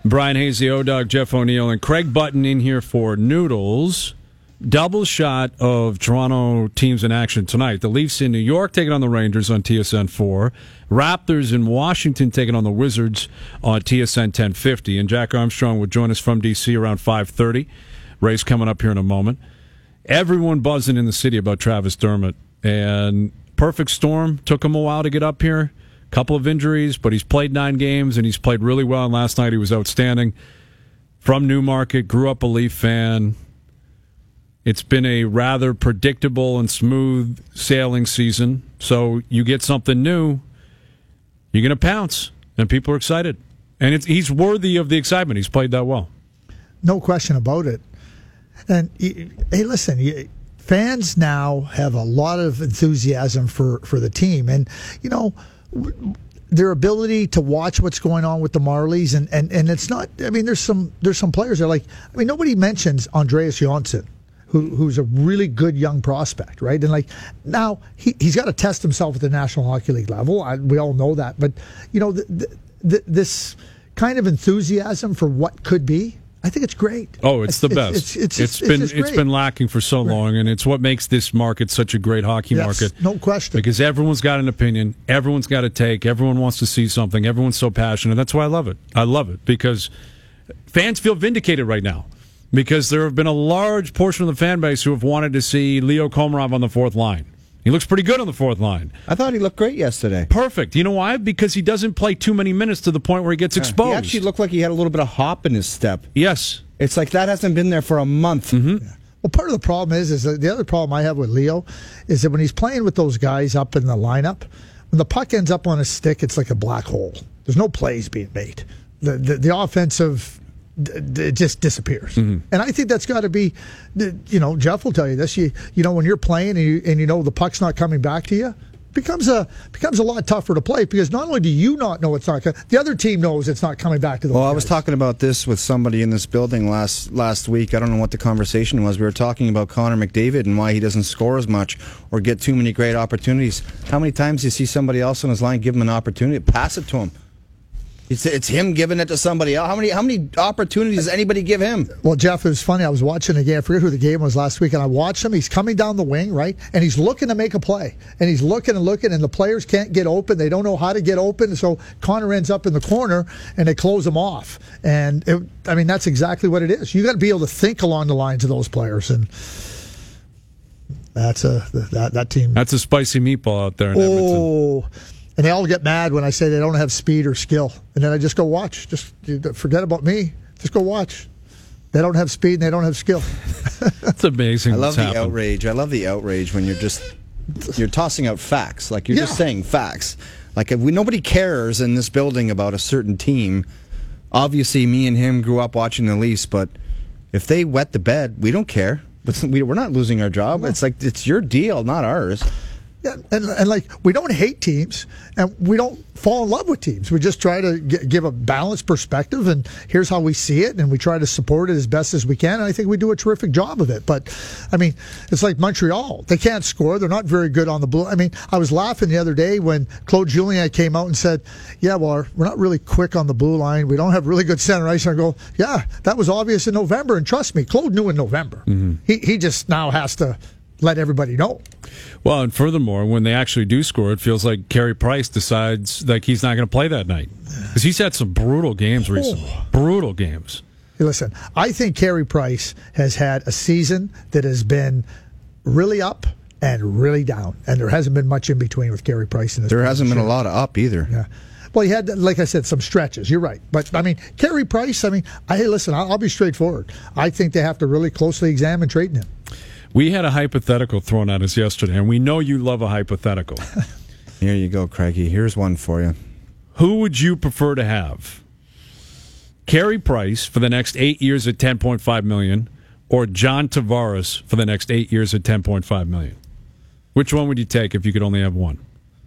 Brian Hayes, the O-Dog, Jeff O'Neill, and Craig Button in here for Noodles. Double shot of Toronto teams in action tonight. The Leafs in New York taking on the Rangers on TSN 4. Raptors in Washington taking on the Wizards on TSN 1050. And Jack Armstrong will join us from D.C. around 5:30. Ray's coming up here in a moment. Everyone buzzing in the city about Travis Dermott. And perfect storm. Took him a while to get up here. Couple of injuries, but he's played 9 games, and he's played really well. And last night he was outstanding. From Newmarket, grew up a Leaf fan. It's been a rather predictable and smooth sailing season. So you get something new, you're going to pounce, and people are excited. And he's worthy of the excitement. He's played that well. No question about it. And, hey, listen, fans now have a lot of enthusiasm for the team. And, you know, their ability to watch what's going on with the Marlies, and it's not, I mean, there's some players that are like, I mean, nobody mentions Andreas Johnsson, who's a really good young prospect, right? And like now he's got to test himself at the National Hockey League level. We all know that, but you know this kind of enthusiasm for what could be, I think it's great. Oh, it's the best. It's been lacking for so long, and it's what makes this market such a great hockey market. No question. Because everyone's got an opinion, everyone's got a take, everyone wants to see something, everyone's so passionate. That's why I love it. I love it because fans feel vindicated right now. Because there have been a large portion of the fan base who have wanted to see Leo Komarov on the fourth line. He looks pretty good on the fourth line. I thought he looked great yesterday. Perfect. You know why? Because he doesn't play too many minutes to the point where he gets exposed. He actually looked like he had a little bit of hop in his step. Yes. It's like that hasn't been there for a month. Mm-hmm. Yeah. Well, part of the problem is that the other problem I have with Leo is that when he's playing with those guys up in the lineup, when the puck ends up on his stick, it's like a black hole. There's no plays being made. The offensive... it just disappears. Mm-hmm. And I think that's got to be, you know, Jeff will tell you this, you know, when you're playing and you know the puck's not coming back to you, it becomes a lot tougher to play because not only do you not know it's not coming, the other team knows it's not coming back to them. Well, I was talking about this with somebody in this building last week. I don't know what the conversation was. We were talking about Connor McDavid and why he doesn't score as much or get too many great opportunities. How many times do you see somebody else on his line give him an opportunity? Pass it to him. It's him giving it to somebody else. How many opportunities does anybody give him? Well, Jeff, it was funny. I was watching a game. I forget who the game was last week, and I watched him. He's coming down the wing, right? And he's looking to make a play. And he's looking, and the players can't get open. They don't know how to get open. So Connor ends up in the corner, and they close him off. And, that's exactly what it is. You got to be able to think along the lines of those players. And that's that team. That's a spicy meatball out there in Edmonton. And they all get mad when I say they don't have speed or skill. And then I just go watch. Just forget about me. Just go watch. They don't have speed and they don't have skill. That's amazing. I love the outrage. I love the outrage when you're tossing out facts. Like you're just saying facts. Like nobody cares in this building about a certain team. Obviously, me and him grew up watching the Leafs, but if they wet the bed, we don't care. We're not losing our job. No. It's like it's your deal, not ours. Yeah, and like we don't hate teams, and we don't fall in love with teams. We just try to give a balanced perspective, and here's how we see it, and we try to support it as best as we can. And I think we do a terrific job of it. But I mean, it's like Montreal; they can't score. They're not very good on the blue. I mean, I was laughing the other day when Claude Julien came out and said, "Yeah, well, we're not really quick on the blue line. We don't have really good center ice." And I go, "Yeah, that was obvious in November." And trust me, Claude knew in November. Mm-hmm. He just now has to let everybody know. Well, and furthermore, when they actually do score, it feels like Carey Price decides like he's not going to play that night because he's had some brutal games recently. Brutal games. Hey, listen, I think Carey Price has had a season that has been really up and really down, and there hasn't been much in between with Carey Price in this. There hasn't been a lot of up either. Yeah. Well, he had, like I said, some stretches. You're right. But, I mean, Carey Price, I'll be straightforward. I think they have to really closely examine trading him. We had a hypothetical thrown at us yesterday, and we know you love a hypothetical. Here you go, Craigie. Here's one for you. Who would you prefer to have? Carey Price for the next 8 years at $10.5 million, or John Tavares for the next 8 years at $10.5 million? Which one would you take if you could only have one?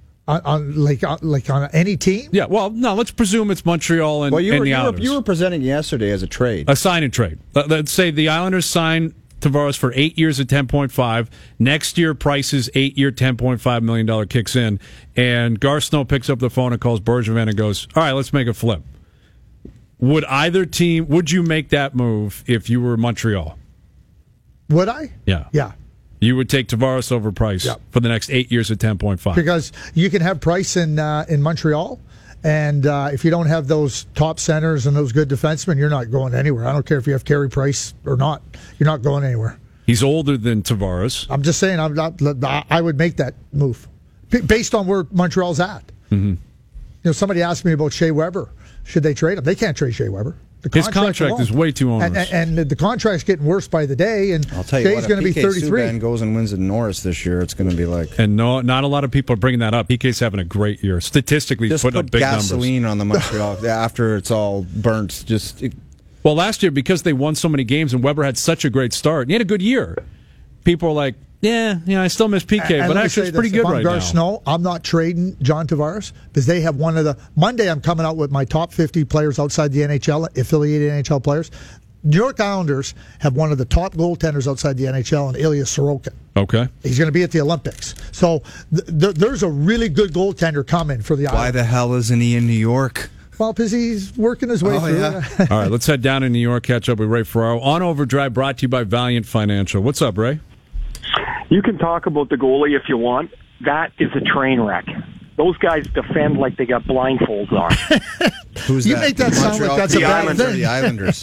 On any team? Yeah, well, no, let's presume it's Montreal and the Islanders. You were presenting yesterday as a trade. A sign and trade. Let's say the Islanders sign Tavares for 8 years at 10.5. Next year, Price's 8-year, $10.5 million kicks in, and Garth Snow picks up the phone and calls Bergevin and goes, all right, let's make a flip. Would either team? Would you make that move if you were Montreal? Would I? Yeah. Yeah. You would take Tavares over Price for the next 8 years at 10.5. Because you can have Price in Montreal, and if you don't have those top centers and those good defensemen, you're not going anywhere. I don't care if you have Carey Price or not. You're not going anywhere. He's older than Tavares. I'm just saying I would make that move based on where Montreal's at. Mm-hmm. Somebody asked me about Shea Weber. Should they trade him? They can't trade Shea Weber. His contract is way too onerous. And the contract's getting worse by the day, and I'll tell you Shea's going to be 33. Subban goes and wins at Norris this year, it's going to be like... And not a lot of people are bringing that up. PK's having a great year. Statistically, he's putting up big numbers. Just put gasoline on the Montreal after it's all burnt. Well, last year, because they won so many games and Weber had such a great start, and he had a good year, people were like, I still miss PK, but actually it's pretty good right now. Snow, I'm not trading John Tavares because they have one of the... Monday, I'm coming out with my top 50 players outside the NHL, affiliated NHL players. New York Islanders have one of the top goaltenders outside the NHL, and Ilya Sorokin. Okay. He's going to be at the Olympics. So there's a really good goaltender coming for the Islanders. Why the hell isn't he in New York? Well, because he's working his way through. Yeah. All right, let's head down to New York, catch up with Ray Ferraro. On Overdrive, brought to you by Valiant Financial. What's up, Ray? You can talk about the goalie if you want. That is a train wreck. Those guys defend like they got blindfolds on. Who's you that? make that sound like that's a bad thing. The Islanders.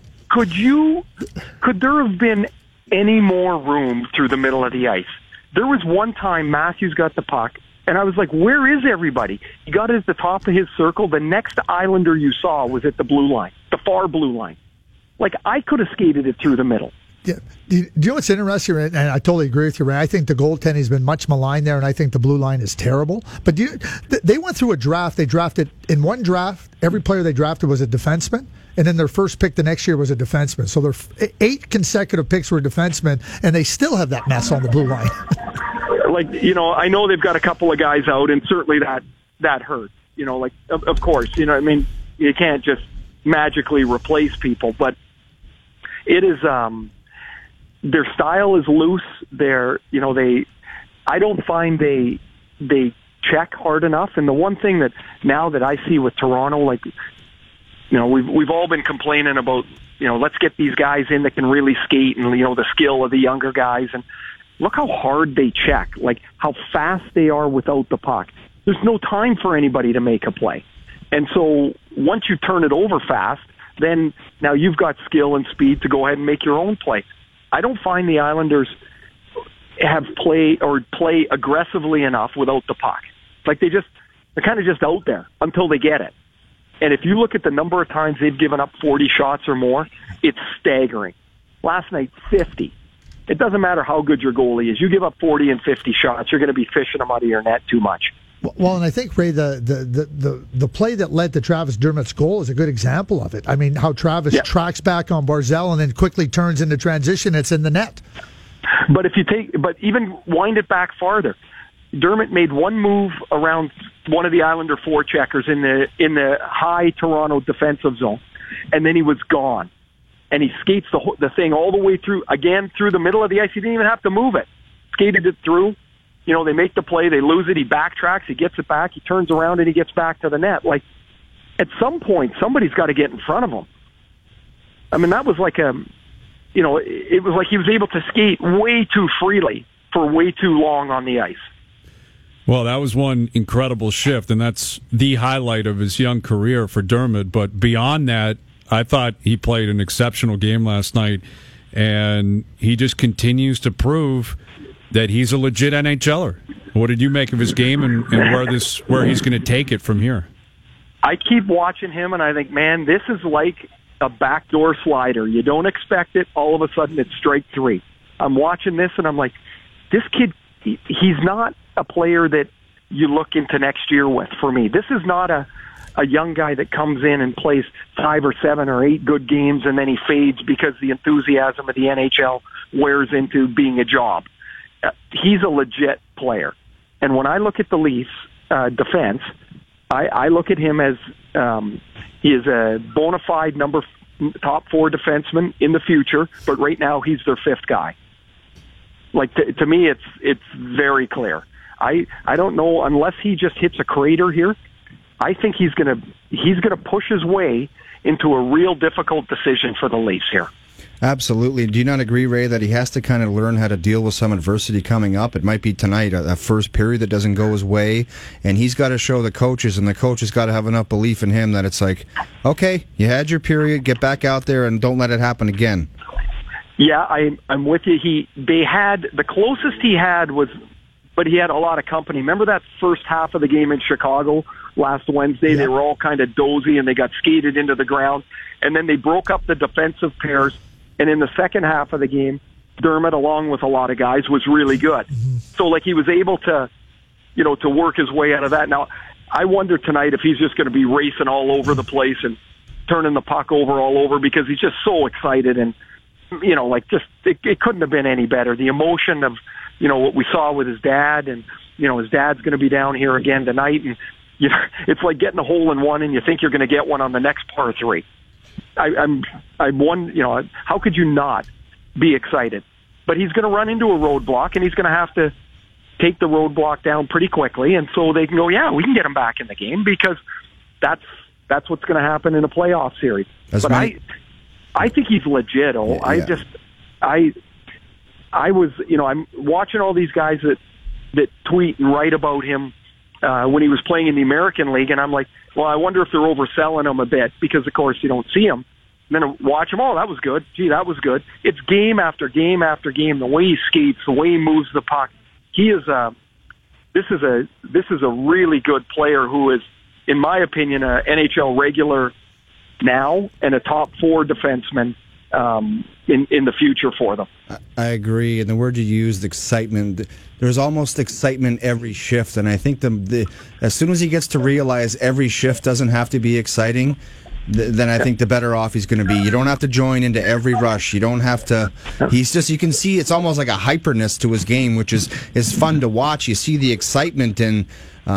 Could there have been any more room through the middle of the ice? There was one time Matthews got the puck, and I was like, where is everybody? He got it at the top of his circle. The next Islander you saw was at the blue line, the far blue line. Like, I could have skated it through the middle. Yeah. Do you know what's interesting? And I totally agree with you, Ray. I think the goaltending has been much maligned there, and I think the blue line is terrible. But they went through a draft. They drafted, in one draft, every player they drafted was a defenseman, and then their first pick the next year was a defenseman. So their 8 consecutive picks were defensemen, and they still have that mess on the blue line. I know they've got a couple of guys out, and certainly that hurts. Of course, you can't just magically replace people, but it is... their style is loose. I don't find they check hard enough. And the one thing that now that I see with Toronto, we've all been complaining about, let's get these guys in that can really skate and, the skill of the younger guys. And look how hard they check, like how fast they are without the puck. There's no time for anybody to make a play. And so once you turn it over fast, then now you've got skill and speed to go ahead and make your own play. I don't find the Islanders play aggressively enough without the puck. It's like they're kind of just out there until they get it. And if you look at the number of times they've given up 40 shots or more, it's staggering. Last night, 50. It doesn't matter how good your goalie is. You give up 40 and 50 shots, you're going to be fishing them out of your net too much. Well, and I think, Ray, the play that led to Travis Dermott's goal is a good example of it. I mean, how Travis tracks back on Barzal and then quickly turns into transition. It's in the net. But even wind it back farther. Dermott made one move around one of the Islander forecheckers in the high Toronto defensive zone, and then he was gone. And he skates the thing all the way through the middle of the ice. He didn't even have to move it. Skated it through. They make the play, they lose it, he backtracks, he gets it back, he turns around, and he gets back to the net. Like, at some point, somebody's got to get in front of him. I mean, that was like it was like he was able to skate way too freely for way too long on the ice. Well, that was one incredible shift, and that's the highlight of his young career for Dermott. But beyond that, I thought he played an exceptional game last night, and he just continues to prove that he's a legit NHLer. What did you make of his game and where he's going to take it from here? I keep watching him, and I think, man, this is like a backdoor slider. You don't expect it. All of a sudden, it's strike 3. I'm watching this, and I'm like, this kid, he's not a player that you look into next year with for me. This is not a young guy that comes in and plays 5 or 7 or 8 good games, and then he fades because the enthusiasm of the NHL wears into being a job. He's a legit player. And when I look at the Leafs defense, I look at him as he is a bona fide top 4 defenseman in the future, but right now he's their 5th guy. Like, to me, it's very clear. I don't know, unless he just hits a crater here, I think he's gonna push his way into a real difficult decision for the Leafs here. Absolutely. Do you not agree, Ray, that he has to kind of learn how to deal with some adversity coming up? It might be tonight, a first period that doesn't go his way, and he's got to show the coaches, and the coaches got to have enough belief in him that it's like, okay, you had your period, get back out there and don't let it happen again. Yeah, I'm with you. The closest he had was, but he had a lot of company. Remember that first half of the game in Chicago last Wednesday? Yeah. They were all kind of dozy and they got skated into the ground, and then they broke up the defensive pairs. And in the second half of the game, Dermott, along with a lot of guys, was really good. Mm-hmm. So, he was able to, to work his way out of that. Now, I wonder tonight if he's just going to be racing all over the place and turning the puck over all over because he's just so excited. And, it couldn't have been any better. The emotion of, what we saw with his dad and, his dad's going to be down here again tonight. And, it's like getting a hole in one and you think you're going to get one on the next par three. I'm one, how could you not be excited? But he's going to run into a roadblock, and he's going to have to take the roadblock down pretty quickly, and so they can go, yeah, we can get him back in the game because that's what's going to happen in a playoff series. I think he's legit. I was, I'm watching all these guys that tweet and write about him when he was playing in the American League, and I'm like, well, I wonder if they're overselling him a bit because, of course, you don't see him. And then watch him. Oh, that was good. Gee, that was good. It's game after game after game. The way he skates, the way he moves the puck. He is this is a really good player who is, in my opinion, a NHL regular now and a top 4 defenseman in the future for them. I agree, and the word you used, excitement. There's almost excitement every shift, and I think as soon as he gets to realize every shift doesn't have to be exciting, then I think the better off he's going to be. You don't have to join into every rush. You don't have to. You can see it's almost like a hyperness to his game, which is fun to watch. You see the excitement and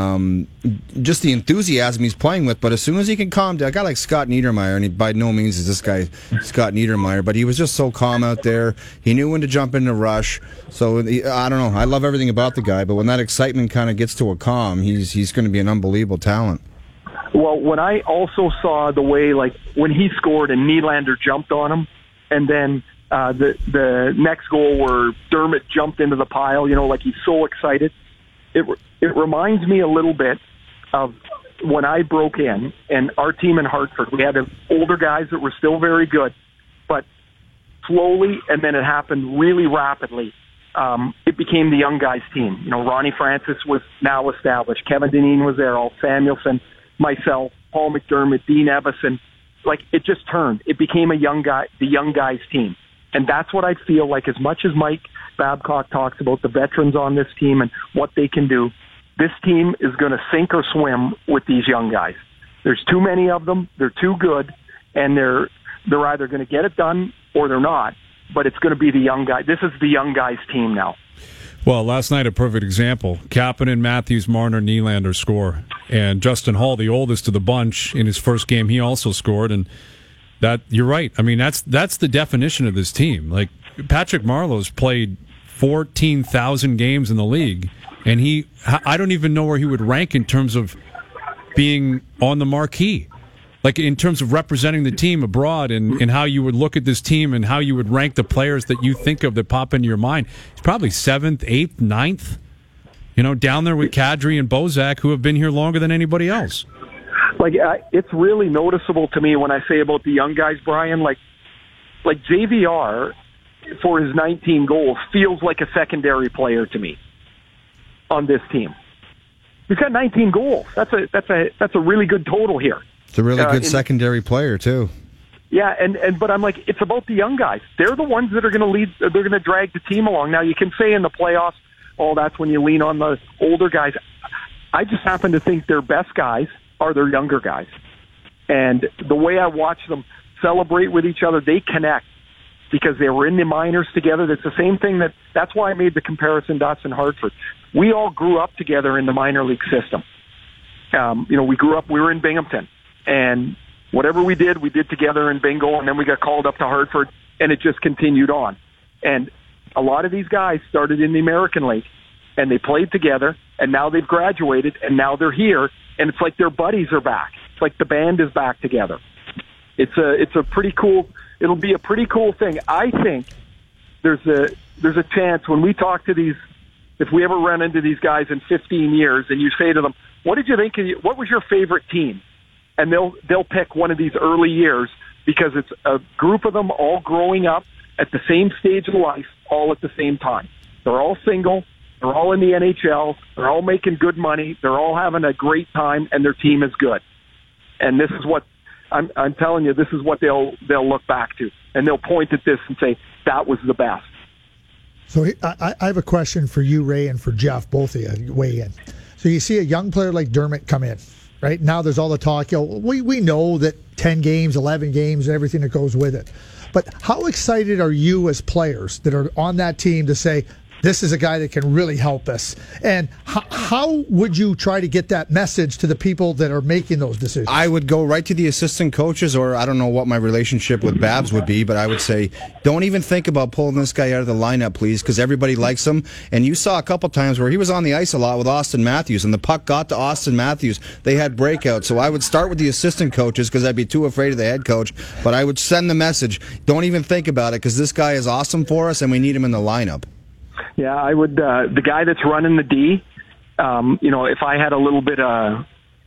just the enthusiasm he's playing with, but as soon as he can calm down, a guy like Scott Niedermayer, and he by no means is this guy Scott Niedermayer, but he was just so calm out there. He knew when to jump into rush. So I don't know. I love everything about the guy, but when that excitement kind of gets to a calm, he's going to be an unbelievable talent. Well, when I also saw the way, when he scored and Nylander jumped on him, and then the next goal where Dermott jumped into the pile, he's so excited. It reminds me a little bit of when I broke in, and our team in Hartford, we had older guys that were still very good, but slowly, and then it happened really rapidly, it became the young guys team. Ronnie Francis was now established. Kevin Dineen was there, Alt Samuelson, myself, Paul McDermott, Dean Evison. It just turned. It became the young guys team. And that's what I feel like. As much as Mike Babcock talks about the veterans on this team and what they can do, this team is going to sink or swim with these young guys. There's too many of them. They're too good, and they're either going to get it done or they're not. But it's going to be the young guy. This is the young guys team now. Well, last night, a perfect example. Kapanen, Matthews, Marner, Nylander score. And Justin Hall, the oldest of the bunch, in his first game, he also scored. And that, you're right. I mean, that's the definition of this team. Patrick Marleau's played 14,000 games in the league, and I don't even know where he would rank in terms of being on the marquee. In terms of representing the team abroad and how you would look at this team and how you would rank the players that you think of that pop into your mind. It's probably 7th, 8th, 9th, down there with Kadri and Bozak, who have been here longer than anybody else. It's really noticeable to me when I say about the young guys, Brian, like JVR, for his 19 goals, feels like a secondary player to me on this team. He's got 19 goals. That's a really good total here. It's a really good secondary player too. Yeah, but I'm like, it's about the young guys. They're the ones that are going to lead. They're going to drag the team along. Now you can say in the playoffs, oh, that's when you lean on the older guys. I just happen to think their best guys are their younger guys, and the way I watch them celebrate with each other, they connect because they were in the minors together. That's the same thing. That's why I made the comparison to us in Hartford. We all grew up together in the minor league system. We grew up. We were in Binghamton. And whatever we did together in bingo, and then we got called up to Hartford, and it just continued on. And a lot of these guys started in the American League, and they played together, and now they've graduated, and now they're here, and it's like their buddies are back. It's like the band is back together. It's a pretty cool. It'll be a pretty cool thing. I think there's a chance when we talk to these, if we ever run into these guys in 15 years, and you say to them, "What did you think? What was your favorite team?" And they'll pick one of these early years because it's a group of them all growing up at the same stage of life, all at the same time. They're all single. They're all in the NHL. They're all making good money. They're all having a great time, and their team is good. And this is what I'm telling you. This is what they'll look back to, and they'll point at this and say that was the best. So I have a question for you, Ray, and for Jeff. Both of you weigh in. So you see a young player like Dermott come in. Right now, there's all the talk. We know that 10 games, 11 games, everything that goes with it. But how excited are you as players that are on that team to say, this is a guy that can really help us? And how would you try to get that message to the people that are making those decisions? I would go right to the assistant coaches, or I don't know what my relationship with Babs would be, but I would say, don't even think about pulling this guy out of the lineup, please, because everybody likes him. And you saw a couple times where he was on the ice a lot with Austin Matthews, and the puck got to Austin Matthews. They had breakouts. So I would start with the assistant coaches because I'd be too afraid of the head coach, but I would send the message, don't even think about it, because this guy is awesome for us, and we need him in the lineup. Yeah, I would. The guy that's running the D, if I had a little bit of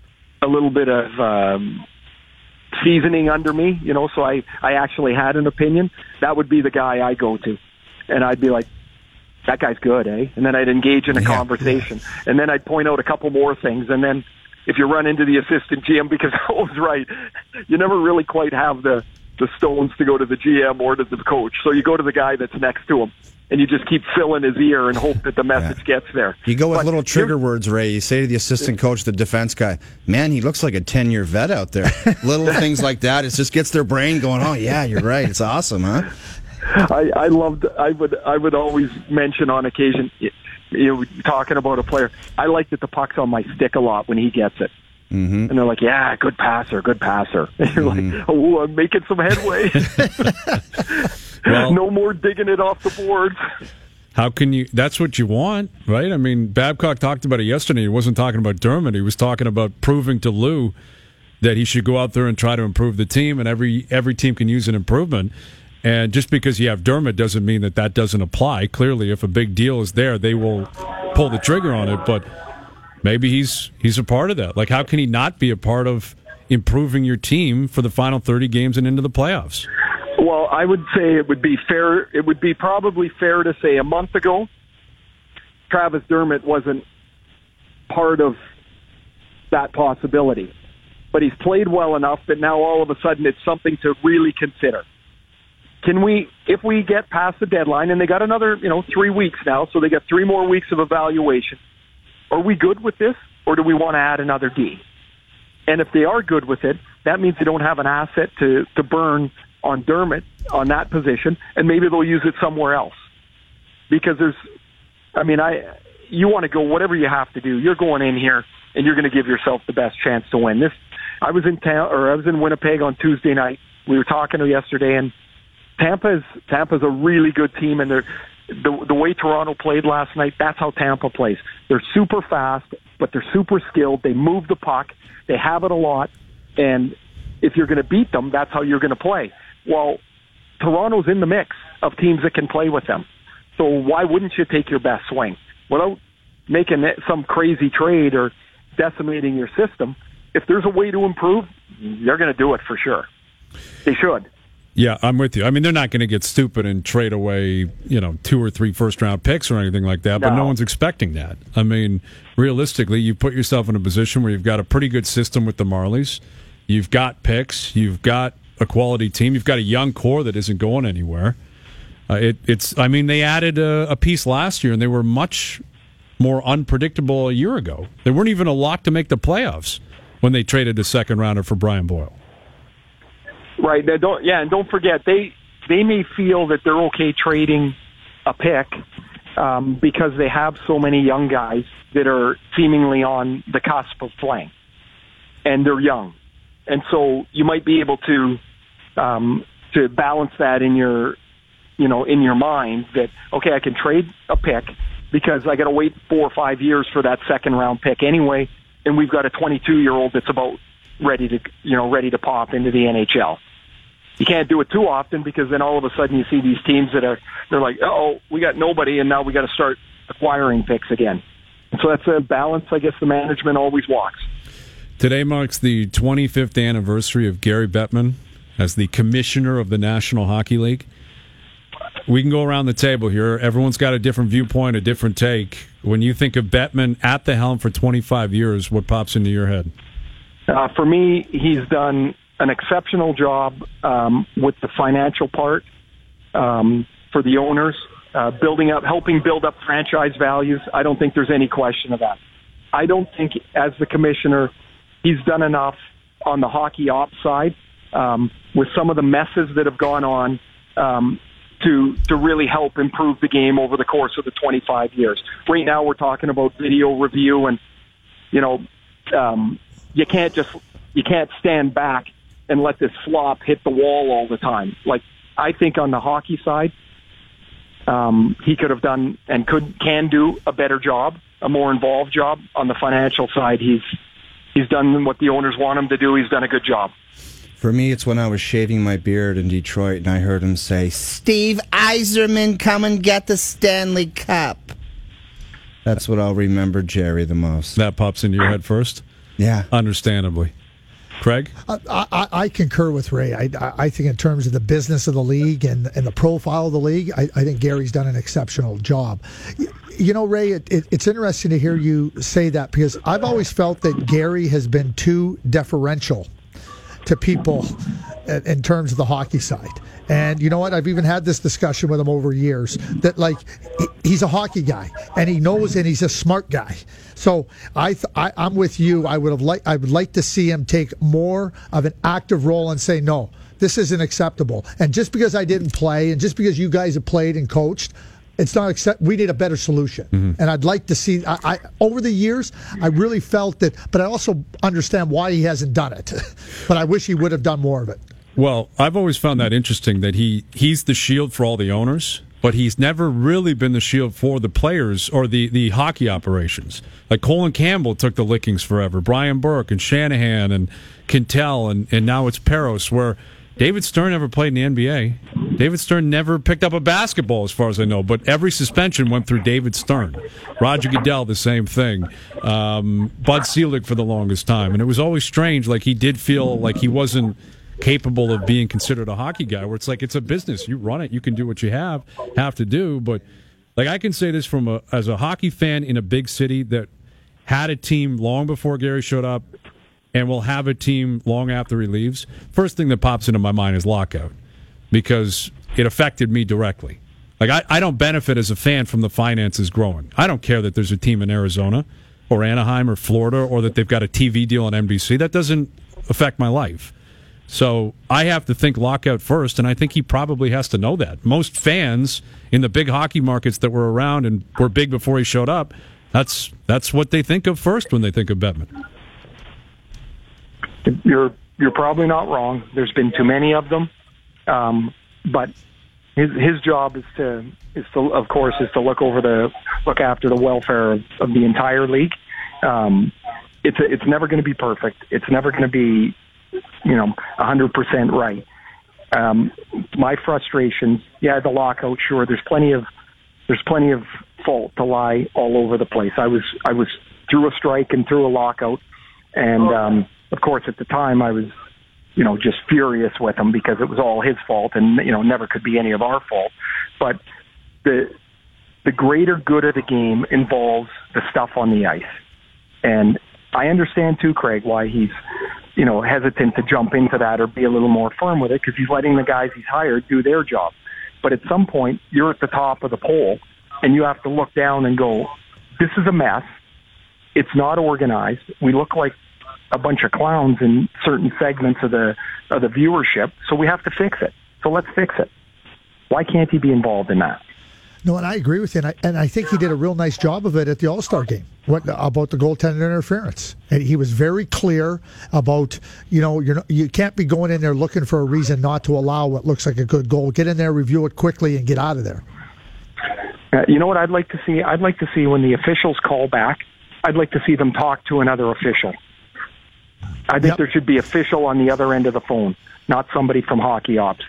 seasoning under me, so I actually had an opinion, that would be the guy I go to, and I'd be like, that guy's good, eh? And then I'd engage in a conversation, and then I'd point out a couple more things, and then if you run into the assistant GM, because I was right, you never really quite have the stones to go to the GM or to the coach, so you go to the guy that's next to him. And you just keep filling his ear and hope that the message gets there. You go with little trigger words, Ray. You say to the assistant coach, the defense guy, man, he looks like a 10-year vet out there. Little things like that. It just gets their brain going, oh, yeah, you're right. It's awesome, huh? I would always mention on occasion, talking about a player, I like that the puck's on my stick a lot when he gets it. Mm-hmm. And they're like, yeah, good passer. And you're like, oh, I'm making some headway. Well, no more digging it off the boards. How can you? That's what you want, right? I mean, Babcock talked about it yesterday. He wasn't talking about Dermott. He was talking about proving to Lou that he should go out there and try to improve the team, and every team can use an improvement. And just because you have Dermott doesn't mean that doesn't apply. Clearly, if a big deal is there, they will pull the trigger on it. But maybe he's a part of that. Like, how can he not be a part of improving your team for the final 30 games and into the playoffs? Well, I would say it would be fair. It would be probably fair to say a month ago, Travis Dermott wasn't part of that possibility. But he's played well enough that now all of a sudden it's something to really consider. Can we, if we get past the deadline, and they got another, 3 weeks now, so they got 3 more weeks of evaluation, are we good with this, or do we want to add another D? And if they are good with it, that means they don't have an asset to burn on Dermott on that position, and maybe they'll use it somewhere else. Because you want to go whatever you have to do. You're going in here, and you're going to give yourself the best chance to win. I was in Winnipeg on Tuesday night. We were talking yesterday, and Tampa's a really good team, and the way Toronto played last night, that's how Tampa plays. They're super fast, but they're super skilled. They move the puck. They have it a lot, and if you're going to beat them, that's how you're going to play. Well, Toronto's in the mix of teams that can play with them. So why wouldn't you take your best swing without making some crazy trade or decimating your system? If there's a way to improve, they're going to do it for sure. They should. Yeah, I'm with you. I mean, they're not going to get stupid and trade away, 2 or 3 first-round picks or anything like that, but no one's expecting that. I mean, realistically, you put yourself in a position where you've got a pretty good system with the Marlies. You've got picks. You've got a quality team. You've got a young core that isn't going anywhere. They added a piece last year, and they were much more unpredictable a year ago. They weren't even a lock to make the playoffs when they traded a second-rounder for Brian Boyle. Right. And don't forget, they may feel that they're okay trading a pick because they have so many young guys that are seemingly on the cusp of playing, and they're young. And so you might be able to balance that in your mind that, okay, I can trade a pick because I got to wait 4 or 5 years for that second round pick anyway, and we've got a 22-year-old that's about ready to pop into the NHL. you can't do it too often, because then all of a sudden you see these teams they're like, oh, we got nobody, and now we got to start acquiring picks again. So that's a balance, I guess, the management always walks. Today marks the 25th anniversary of Gary Bettman as the commissioner of the National Hockey League. We can go around the table here. Everyone's got a different viewpoint, a different take. When you think of Bettman at the helm for 25 years, what pops into your head? For me, he's done an exceptional job with the financial part for the owners, helping build up franchise values. I don't think there's any question of that. I don't think, as the commissioner, he's done enough on the hockey ops side with some of the messes that have gone on to really help improve the game over the course of the 25 years. Right now, we're talking about video review, and you can't stand back and let this flop hit the wall all the time. Like, I think on the hockey side, he could have done and can do a better job, a more involved job. On the financial side, he's done what the owners want him to do. He's done a good job. For me, it's when I was shaving my beard in Detroit and I heard him say, "Steve Yzerman, come and get the Stanley Cup." That's what I'll remember Jerry the most. That pops into your head first? Yeah. Understandably. Craig? I concur with Ray. I think in terms of the business of the league and the profile of the league, I think Gary's done an exceptional job. You know, Ray, it's interesting to hear you say that, because I've always felt that Gary has been too deferential to people in terms of the hockey side. And you know what? I've even had this discussion with him over years that, like, he's a hockey guy and he knows, and he's a smart guy. So I'm with you. I would like to see him take more of an active role and say, no, this isn't acceptable. And just because I didn't play, and just because you guys have played and coached, it's not we need a better solution. Mm-hmm. And I'd like to see, over the years, I really felt that, but I also understand why he hasn't done it. But I wish he would have done more of it. Well, I've always found that interesting, that he's the shield for all the owners, but he's never really been the shield for the players or the hockey operations. Like Colin Campbell took the lickings forever, Brian Burke and Shanahan and Quintel, and now it's Peros, where David Stern never played in the NBA. David Stern never picked up a basketball, as far as I know, but every suspension went through David Stern. Roger Goodell, the same thing. Bud Selig for the longest time. And it was always strange, like he did feel like he wasn't capable of being considered a hockey guy, where it's like, it's a business. You run it. You can do what you have to do. But like, I can say this as a hockey fan in a big city that had a team long before Gary showed up and will have a team long after he leaves. First thing that pops into my mind is lockout, because it affected me directly. Like, I don't benefit as a fan from the finances growing. I don't care that there's a team in Arizona or Anaheim or Florida, or that they've got a TV deal on NBC. That doesn't affect my life. So I have to think lockout first, and I think he probably has to know that. Most fans in the big hockey markets that were around and were big before he showed up, that's what they think of first when they think of Bettman. You're probably not wrong. There's been too many of them, but his job is to of course look after the welfare of the entire league. It's never going to be perfect. It's never going to be 100% right. My frustrations, the lockout, sure. There's plenty of fault to lie all over the place. I was through a strike and through a lockout, and of course at the time I was just furious with him because it was all his fault, and never could be any of our fault. But the greater good of the game involves the stuff on the ice, and I understand too, Craig, why he's hesitant to jump into that or be a little more firm with it, because he's letting the guys he's hired do their job. But at some point, you're at the top of the pole, and you have to look down and go, this is a mess. It's not organized. We look like a bunch of clowns in certain segments of the viewership, so we have to fix it. So let's fix it. Why can't he be involved in that? No, and I agree with you, and I think he did a real nice job of it at the All-Star game. What about the goaltender interference? And he was very clear about, you can't be going in there looking for a reason not to allow what looks like a good goal. Get in there, review it quickly, and get out of there. You know what I'd like to see? I'd like to see when the officials call back, I'd like to see them talk to another official. I think there should be official on the other end of the phone, not somebody from hockey ops.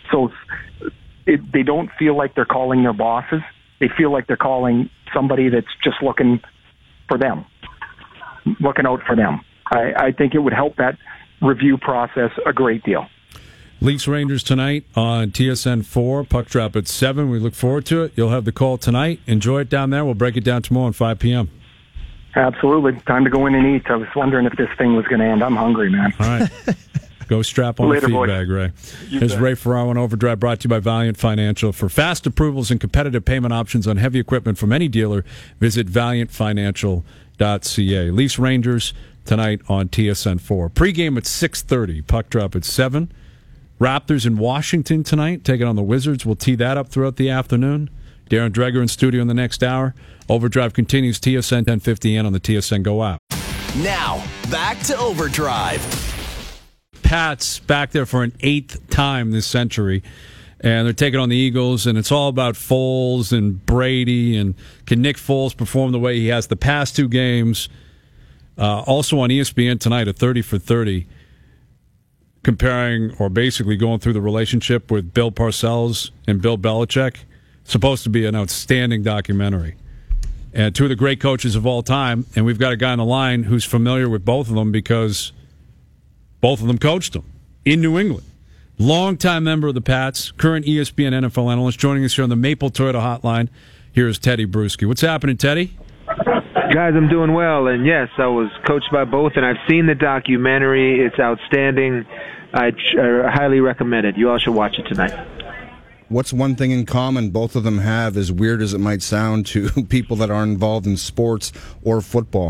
They don't feel like they're calling their bosses. They feel like they're calling somebody that's just looking for them, looking out for them. I think it would help that review process a great deal. Leafs Rangers tonight on TSN 4. Puck drop at 7. We look forward to it. You'll have the call tonight. Enjoy it down there. We'll break it down tomorrow at 5 p.m. Absolutely. Time to go in and eat. I was wondering if this thing was going to end. I'm hungry, man. All right. Go strap on Later, the feed boys. bag, Ray. You Here's bet. Ray Ferraro on Overdrive, brought to you by Valiant Financial. For fast approvals and competitive payment options on heavy equipment from any dealer, visit valiantfinancial.ca. Leafs Rangers tonight on TSN 4. Pre-game at 6:30. Puck drop at 7. Raptors in Washington tonight, taking on the Wizards. We'll tee that up throughout the afternoon. Darren Dreger in studio in the next hour. Overdrive continues, TSN 1050 on the TSN Go app. Now, back to Overdrive. Pats back there for an 8th time this century, and they're taking on the Eagles, and it's all about Foles and Brady, and can Nick Foles perform the way he has the past 2 games? Also on ESPN tonight, a 30 for 30, comparing or basically going through the relationship with Bill Parcells and Bill Belichick. Supposed to be an outstanding documentary. And 2 of the great coaches of all time, and we've got a guy on the line who's familiar with both of them because both of them coached them in New England. Longtime member of the Pats, current ESPN NFL analyst, joining us here on the Maple Toyota Hotline. Here's Teddy Bruschi. What's happening, Teddy? Guys, I'm doing well, and yes, I was coached by both, and I've seen the documentary. It's outstanding. I highly recommend it. You all should watch it tonight. What's one thing in common both of them have, as weird as it might sound to people that aren't involved in sports or football?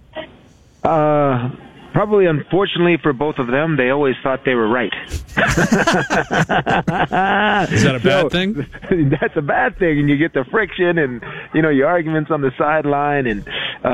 Probably, unfortunately for both of them, they always thought they were right. Is that a bad thing? That's a bad thing, and you get the friction and your arguments on the sideline, and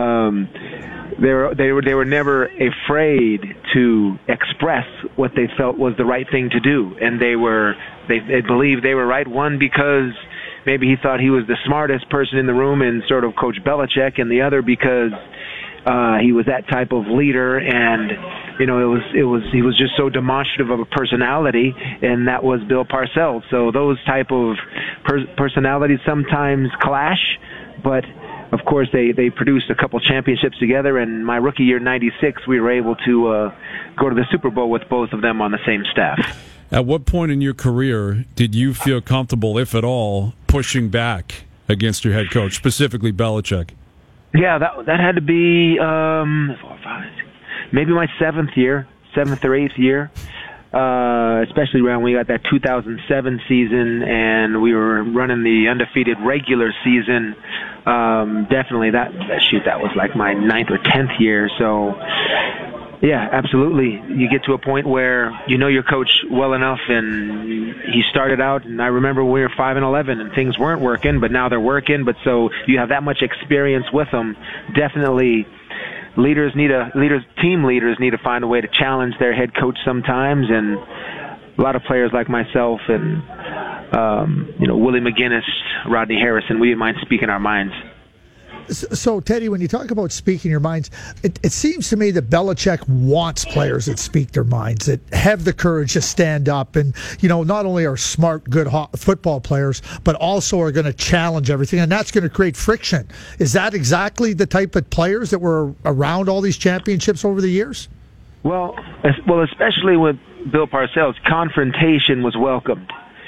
they were never afraid to express what they felt was the right thing to do, and they believed they were right. One, because maybe he thought he was the smartest person in the room, and sort of Coach Belichick, and the other because he was that type of leader, and he was just so demonstrative of a personality, and that was Bill Parcells. So those type of personalities sometimes clash, but of course they produced a couple championships together. And my rookie year, '96, we were able to go to the Super Bowl with both of them on the same staff. At what point in your career did you feel comfortable, if at all, pushing back against your head coach, specifically Belichick? Yeah, that had to be 4, 5, maybe my 7th or 8th year, especially around when we got that 2007 season and we were running the undefeated regular season. Definitely that was like my 9th or 10th year. So, yeah, absolutely. You get to a point where you know your coach well enough, and he started out, and I remember we were 5-11 and things weren't working, but now they're working. But so you have that much experience with them. Definitely, team leaders need to find a way to challenge their head coach sometimes, and a lot of players like myself and Willie McGinnis, Rodney Harrison, we didn't mind speaking our minds. So, Teddy, when you talk about speaking your minds, it seems to me that Belichick wants players that speak their minds, that have the courage to stand up and, not only are smart, good football players, but also are going to challenge everything, and that's going to create friction. Is that exactly the type of players that were around all these championships over the years? Well, especially with Bill Parcells, confrontation was welcomed.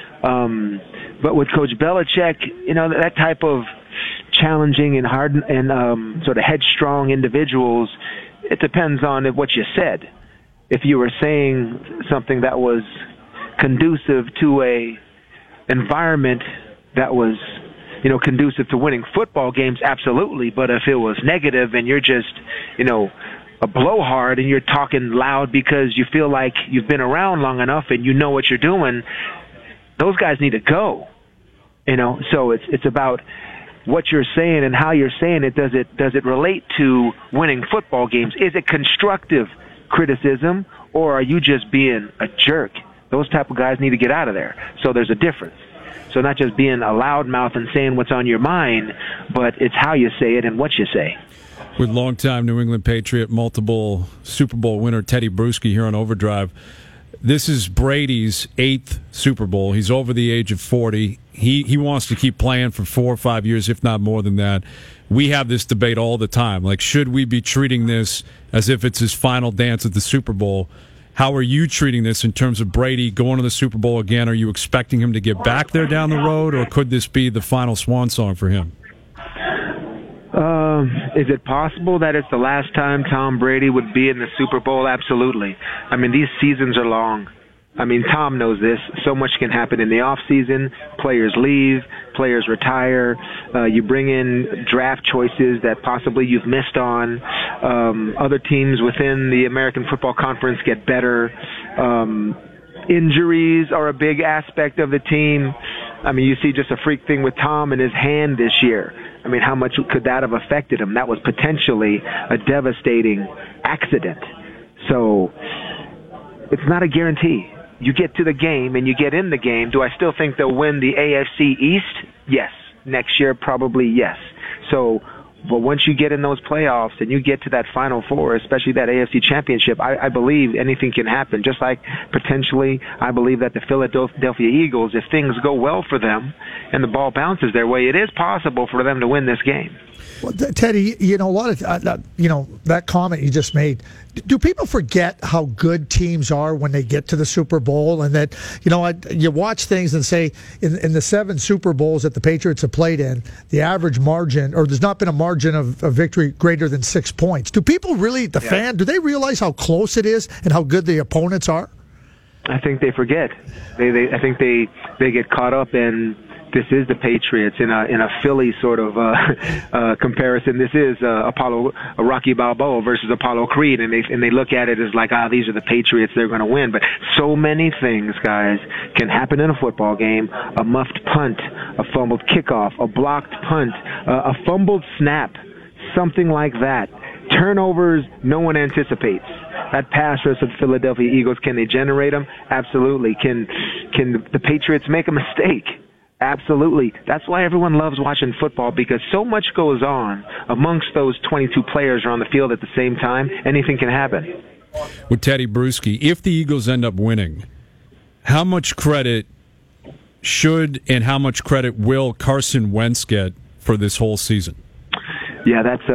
But with Coach Belichick, that type of challenging and hard and sort of headstrong individuals, it depends on what you said. If you were saying something that was conducive to a environment that was, conducive to winning football games, absolutely. But if it was negative and you're just, a blowhard and you're talking loud because you feel like you've been around long enough and you know what you're doing, those guys need to go. So it's about what you're saying and how you're saying it. Does it relate to winning football games? Is it constructive criticism, or are you just being a jerk? Those type of guys need to get out of there. So there's a difference. So not just being a loudmouth and saying what's on your mind, but it's how you say it and what you say. With longtime New England Patriot, multiple Super Bowl winner Teddy Bruschi here on Overdrive. this is Brady's 8th Super Bowl. He's over the age of 40. He wants to keep playing for 4 or 5 years, if not more than that. We have this debate all the time. Like, should we be treating this as if it's his final dance at the Super Bowl? How are you treating this in terms of Brady going to the Super Bowl again? Are you expecting him to get back there down the road, or could this be the final swan song for him? Is it possible that it's the last time Tom Brady would be in the Super Bowl? Absolutely. I mean, these seasons are long. I mean, Tom knows this. So much can happen in the off season. Players leave, players retire. You bring in draft choices that possibly you've missed on. Other teams within the American Football Conference get better. Injuries are a big aspect of the team. I mean, you see just a freak thing with Tom and his hand this year. I mean, how much could that have affected him? That was potentially a devastating accident. So it's not a guarantee. You get to the game and you get in the game. Do I still think they'll win the AFC East? Yes. Next year, probably yes. So, but once you get in those playoffs and you get to that Final Four, especially that AFC Championship, I believe anything can happen. Just like potentially, I believe that the Philadelphia Eagles, if things go well for them and the ball bounces their way, it is possible for them to win this game. Well, Teddy, a lot of that comment you just made. Do people forget how good teams are when they get to the Super Bowl? And that you watch things and say in the 7 Super Bowls that the Patriots have played in, the average margin, or there's not been a margin of victory greater than 6 points. Do people really, fan, do they realize how close it is and how good the opponents are? I think they forget. I think they get caught up in. This is the Patriots in a Philly sort of comparison. This is Rocky Balboa versus Apollo Creed, and they look at it as like, these are the Patriots, they're going to win. But so many things, guys, can happen in a football game: a muffed punt, a fumbled kickoff, a blocked punt, a fumbled snap, something like that. Turnovers no one anticipates. That pass rush of the Philadelphia Eagles, can they generate them? Absolutely. Can the Patriots make a mistake? Absolutely. That's why everyone loves watching football, because so much goes on amongst those 22 players are on the field at the same time. Anything can happen. With Teddy Bruschi, if the Eagles end up winning, how much credit should and how much credit will Carson Wentz get for this whole season? Yeah, that's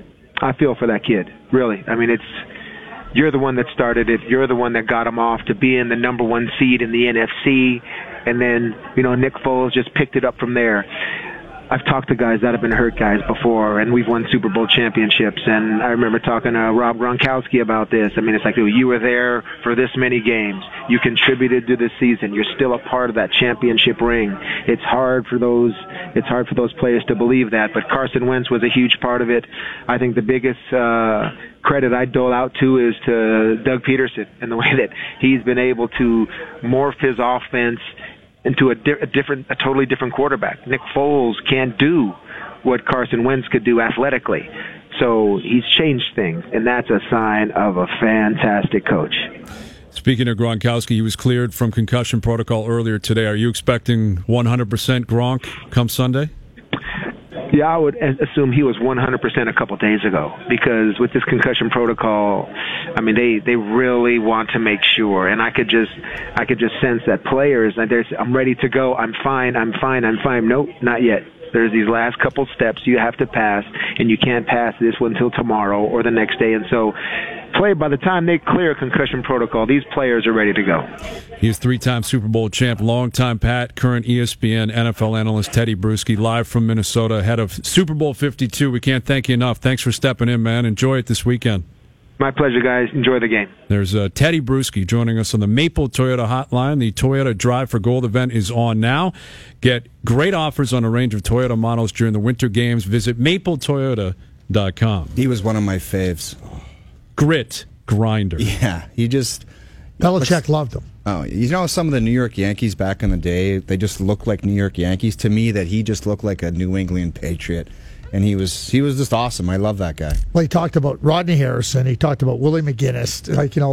I feel for that kid, really. I mean, you're the one that started it. You're the one that got him off to being the number 1 seed in the NFC. And then, Nick Foles just picked it up from there. I've talked to guys that have been hurt guys before, and we've won Super Bowl championships. And I remember talking to Rob Gronkowski about this. I mean, it's like, you were there for this many games. You contributed to this season. You're still a part of that championship ring. It's hard for those players to believe that. But Carson Wentz was a huge part of it. I think the biggest credit I dole out to is to Doug Peterson and the way that he's been able to morph his offense into a totally different quarterback. Nick Foles can't do what Carson Wentz could do athletically. So he's changed things, and that's a sign of a fantastic coach. Speaking of Gronkowski, he was cleared from concussion protocol earlier today. Are you expecting 100% Gronk come Sunday? Yeah, I would assume he was 100% a couple days ago, because with this concussion protocol, I mean, they really want to make sure. And I could just sense that players, I'm ready to go. I'm fine. Nope, not yet. There's these last couple steps you have to pass, and you can't pass this one until tomorrow or the next day. And so, by the time they clear a concussion protocol, these players are ready to go. He's 3-time Super Bowl champ, longtime Pat, current ESPN NFL analyst Teddy Bruschi, live from Minnesota, ahead of Super Bowl 52. We can't thank you enough. Thanks for stepping in, man. Enjoy it this weekend. My pleasure, guys. Enjoy the game. There's Teddy Bruschi joining us on the Maple Toyota Hotline. The Toyota Drive for Gold event is on now. Get great offers on a range of Toyota models during the winter games. Visit mapletoyota.com. He was one of my faves. Grit grinder. Yeah, Belichick loved him. Oh, some of the New York Yankees back in the day, they just looked like New York Yankees. To me, that he just looked like a New England Patriot. And he was just awesome. I love that guy. Well, he talked about Rodney Harrison. He talked about Willie McGinnis.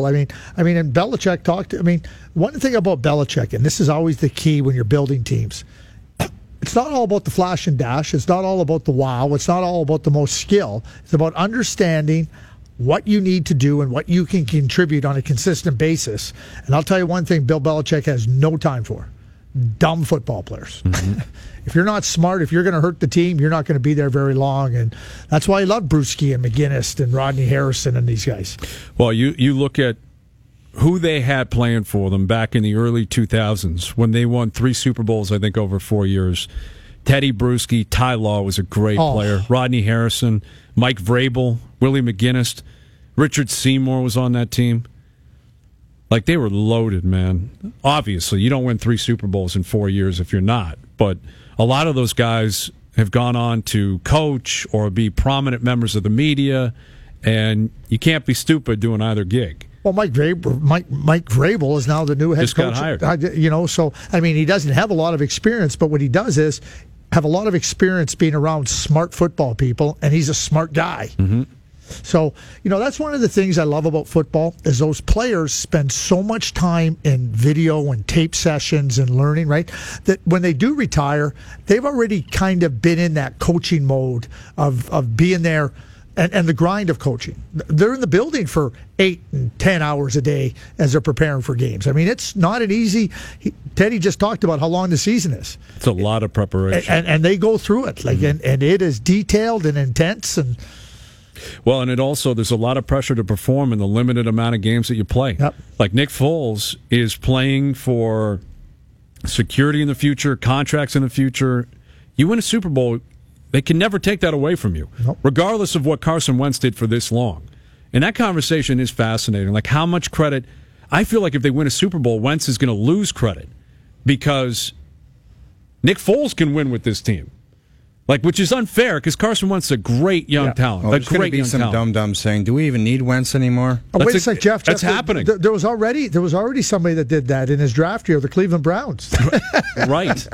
And Belichick talked. One thing about Belichick, and this is always the key when you're building teams, it's not all about the flash and dash. It's not all about the wow. It's not all about the most skill. It's about understanding what you need to do and what you can contribute on a consistent basis. And I'll tell you one thing Bill Belichick has no time for: dumb football players. Mm-hmm. If you're not smart, if you're going to hurt the team, you're not going to be there very long. And that's why I love Bruschi and McGinnis and Rodney Harrison and these guys. Well, you look at who they had playing for them back in the early 2000s when they won 3 Super Bowls, I think, over 4 years. Teddy Bruschi, Ty Law was a great player. Rodney Harrison, Mike Vrabel, Willie McGinnis, Richard Seymour was on that team. Like, they were loaded, man. Obviously, you don't win 3 Super Bowls in 4 years if you're not. But a lot of those guys have gone on to coach or be prominent members of the media, and you can't be stupid doing either gig. Well, Mike Vrabel is now the new head Just coach. Got hired. So, I mean, he doesn't have a lot of experience, but what he does is have a lot of experience being around smart football people, and he's a smart guy. Mm-hmm. So, that's one of the things I love about football is those players spend so much time in video and tape sessions and learning, right? That when they do retire, they've already kind of been in that coaching mode of being there and the grind of coaching. They're in the building for 8 and 10 hours a day as they're preparing for games. I mean, it's not an easy. Teddy just talked about how long the season is. It's a lot of preparation, and they go through it and it is detailed and intense and. Well, and there's a lot of pressure to perform in the limited amount of games that you play. Yep. Like Nick Foles is playing for security in the future, contracts in the future. You win a Super Bowl, they can never take that away from you, regardless of what Carson Wentz did for this long. And that conversation is fascinating. Like, how much credit? I feel like if they win a Super Bowl, Wentz is going to lose credit because Nick Foles can win with this team. Like, which is unfair because Carson Wentz is a great young talent. There's going to be some dum-dums saying, "Do we even need Wentz anymore?" Wait a sec, Jeff. That's happening. There was already somebody that did that in his draft year, the Cleveland Browns. Right.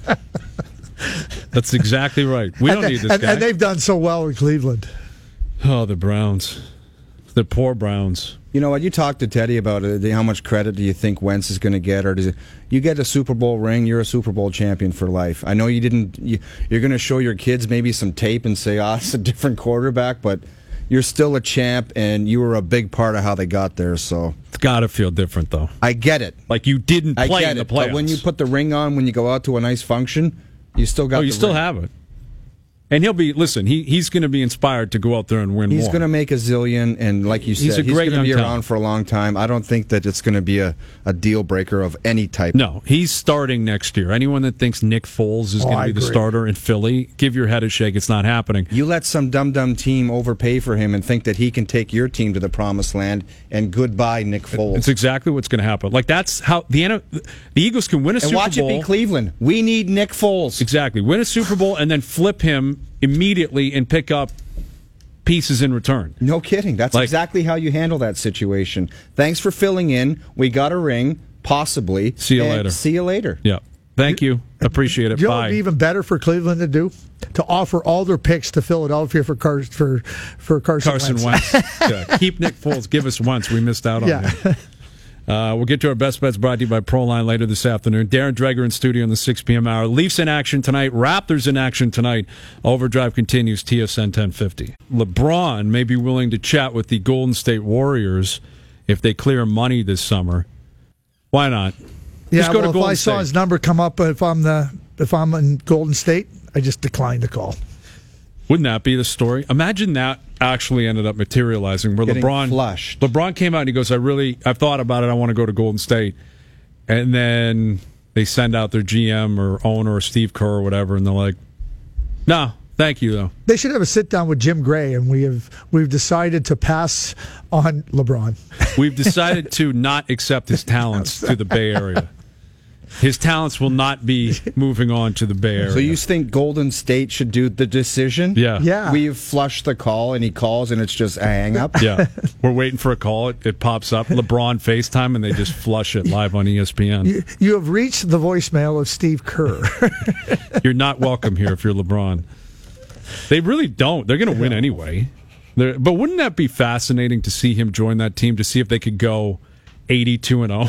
That's exactly right. We don't need this guy. And they've done so well in Cleveland. Oh, the Browns. The poor Browns. You know what? You talked to Teddy about how much credit do you think Wentz is going to get, or you get a Super Bowl ring, you're a Super Bowl champion for life. I know you didn't. You're going to show your kids maybe some tape and say, it's a different quarterback, but you're still a champ, and you were a big part of how they got there. So it's got to feel different, though. I get it. Like you didn't play in the playoffs. But when you put the ring on, when you go out to a nice function, you still got. You still have it. And he'll be, he's going to be inspired to go out there and win more. He's going to make a zillion, and like you said, he's going to be around for a long time. I don't think that it's going to be a deal breaker of any type. No, he's starting next year. Anyone that thinks Nick Foles is going to be the starter in Philly, give your head a shake. It's not happening. You let some dum-dum team overpay for him and think that he can take your team to the promised land, and goodbye, Nick Foles. It's exactly what's going to happen. Like, that's how the Eagles can win a Super Bowl. And watch it be Cleveland. We need Nick Foles. Exactly. Win a Super Bowl and then flip him immediately and pick up pieces in return. No kidding. That's exactly how you handle that situation. Thanks for filling in. We got a ring, possibly. See you later. See you later. Yeah. Thank you. Appreciate it. You know Bye. what would be even better for Cleveland to do? To offer all their picks to Philadelphia for Carson Wentz. Yeah. Keep Nick Foles. Give us Wentz. We missed out on him. We'll get to our best bets brought to you by Proline later this afternoon. Darren Dreger in studio in the 6 p.m. hour. Leafs in action tonight. Raptors in action tonight. Overdrive continues. TSN 1050. LeBron may be willing to chat with the Golden State Warriors if they clear money this summer. Why not? Yeah, just go to if Golden I State. saw his number come up, if I'm in Golden State, I just declined the call. Wouldn't that be the story? Imagine that actually ended up materializing where Getting flushed. LeBron came out and he goes, I've thought about it. I want to go to Golden State. And then they send out their GM or owner or Steve Kerr or whatever, and they're like, no, thank you, though. They should have a sit-down with Jim Gray, and we've decided to pass on LeBron. We've decided to not accept his talents to the Bay Area. His talents will not be moving on to the Bay Area. So you think Golden State should do the decision? Yeah. We've flushed the call, and he calls, and it's just a hang-up? Yeah. We're waiting for a call. It pops up. LeBron FaceTime, and they just flush it live on ESPN. You have reached the voicemail of Steve Kerr. You're not welcome here if you're LeBron. They really don't. They're going to win anyway. But wouldn't that be fascinating to see him join that team, to see if they could go 82-0?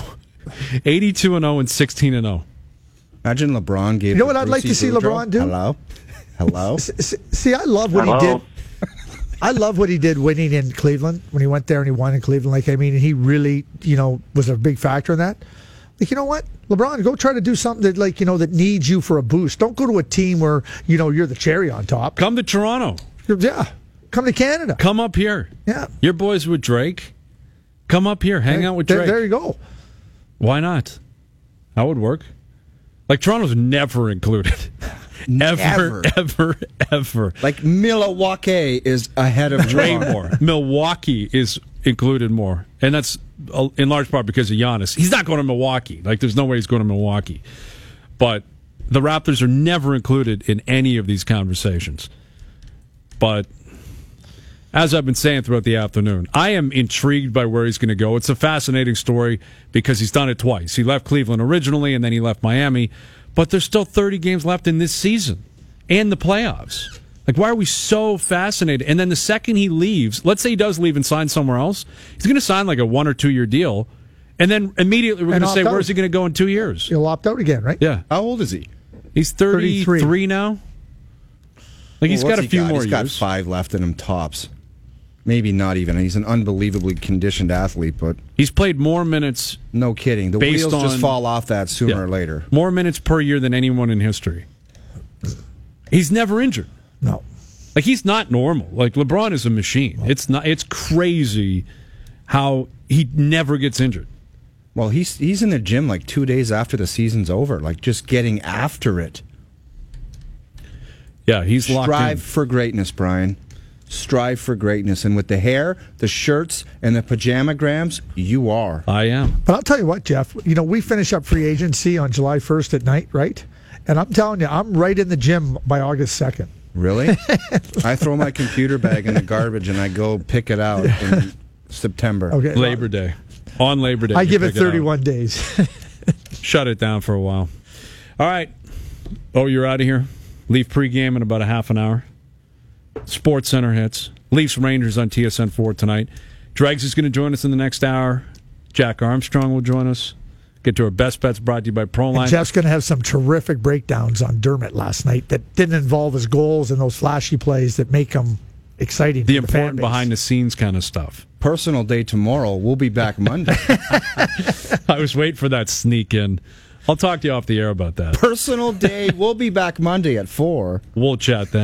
82-0 and 16-0. Imagine LeBron gave. You know what I'd like to see LeBron do? Hello. See, I love what he did. I love what he did winning in Cleveland when he went there and he won in Cleveland. Like, I mean, he really, was a big factor in that. Like, you know what, LeBron, go try to do something that, like, that needs you for a boost. Don't go to a team where you're the cherry on top. Come to Toronto. Yeah, come to Canada. Come up here. Yeah, your boys with Drake. Come up here, hang out with Drake. There you go. Why not? That would work. Like, Toronto's never included. Ever. Like, Milwaukee is ahead of way Toronto. more. Milwaukee is included more. And that's in large part because of Giannis. He's not going to Milwaukee. Like, there's no way he's going to Milwaukee. But the Raptors are never included in any of these conversations. But as I've been saying throughout the afternoon, I am intrigued by where he's going to go. It's a fascinating story because he's done it twice. He left Cleveland originally, and then he left Miami. But there's still 30 games left in this season and the playoffs. Like, why are we so fascinated? And then the second he leaves, let's say he does leave and sign somewhere else, he's going to sign like a 1 or 2 year deal. And then immediately we're going to say, where's he going to go in 2 years? He'll opt out again, right? Yeah. How old is he? He's 33 now. Like, he's got a few more years. He's got 5 left in him tops. Maybe not even. He's an unbelievably conditioned athlete, but he's played more minutes. No kidding. The wheels just fall off that sooner or later. More minutes per year than anyone in history. He's never injured. No. Like, he's not normal. Like, LeBron is a machine. It's not. It's crazy how he never gets injured. Well, he's in the gym like 2 days after the season's over, like just getting after it. Yeah, he's locked in. Strive for greatness, Brian. Strive for greatness. And with the hair, the shirts, and the pajamagrams, you are. I am. But I'll tell you what, Jeff, we finish up free agency on July 1st at night, right? And I'm telling you, I'm right in the gym by August 2nd. Really? I throw my computer bag in the garbage and I go pick it out in September. Okay. Labor Day. On Labor Day. I give it 31 days. Shut it down for a while. All right. Oh, you're out of here? Leaf pregame in about a half an hour. Sports Center hits. Leafs Rangers on TSN 4 tonight. Dregs is going to join us in the next hour. Jack Armstrong will join us. Get to our best bets brought to you by Proline. And Jeff's going to have some terrific breakdowns on Dermott last night that didn't involve his goals and those flashy plays that make him exciting. The important behind the scenes kind of stuff. Personal day tomorrow. We'll be back Monday. I was waiting for that sneak in. I'll talk to you off the air about that. Personal day. We'll be back Monday at 4. We'll chat then.